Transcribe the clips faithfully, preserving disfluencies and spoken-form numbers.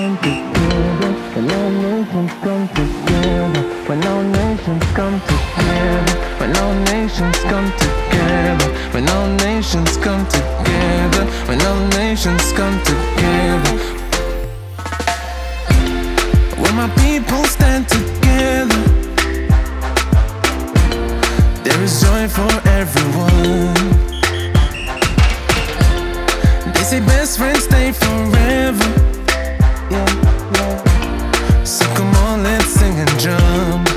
come together, when all nations come together, when all nations come together, when all nations come together, when all nations come together, when all nations come together. When my people stand together, there is joy for everyone. They say best friends stay forever. Yeah, yeah. So come on, let's sing and jump.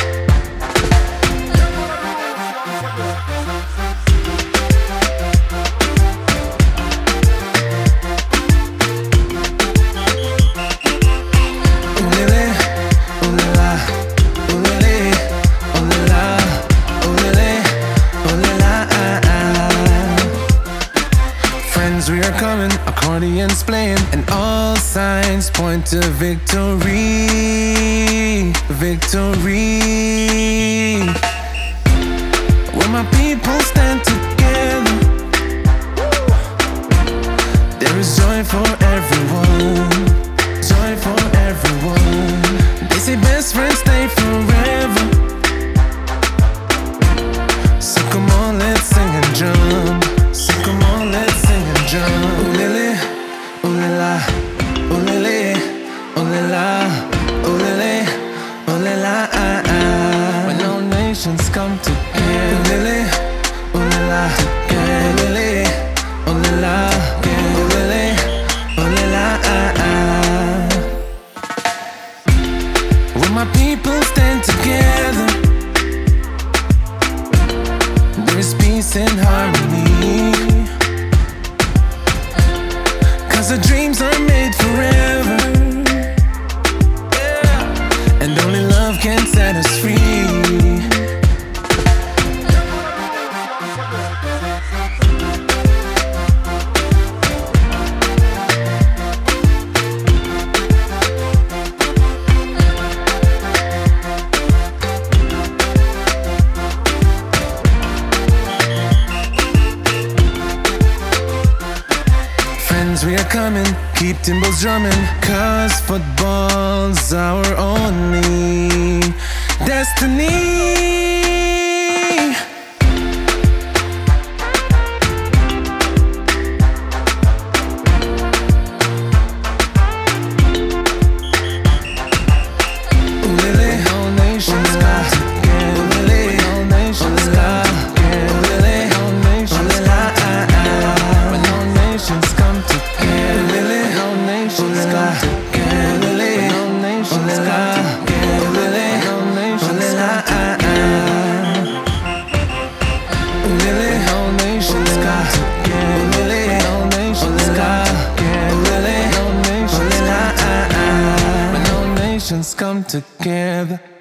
We are coming, accordions playing, and all signs point to victory, victory. When my people stand together, there is joy for everyone, joy for everyone. They say best friends stay forever. So come on, let's sing and jump. So come on, let's sing and jump. Ooh lily, ooh la la, ooh lily, ooh la la, ooh lily, ooh la la. Ah, ah. When all nations come together, ooh lily, ooh la la, ooh lily, ooh la la, ooh lily, ooh la la. Ah, ah. When my people stand together, there is peace and harmony. Cause the dreams are made forever, yeah. And only love can set us free. We are coming, keep timbals drumming, cause football's our only destiny. Come together.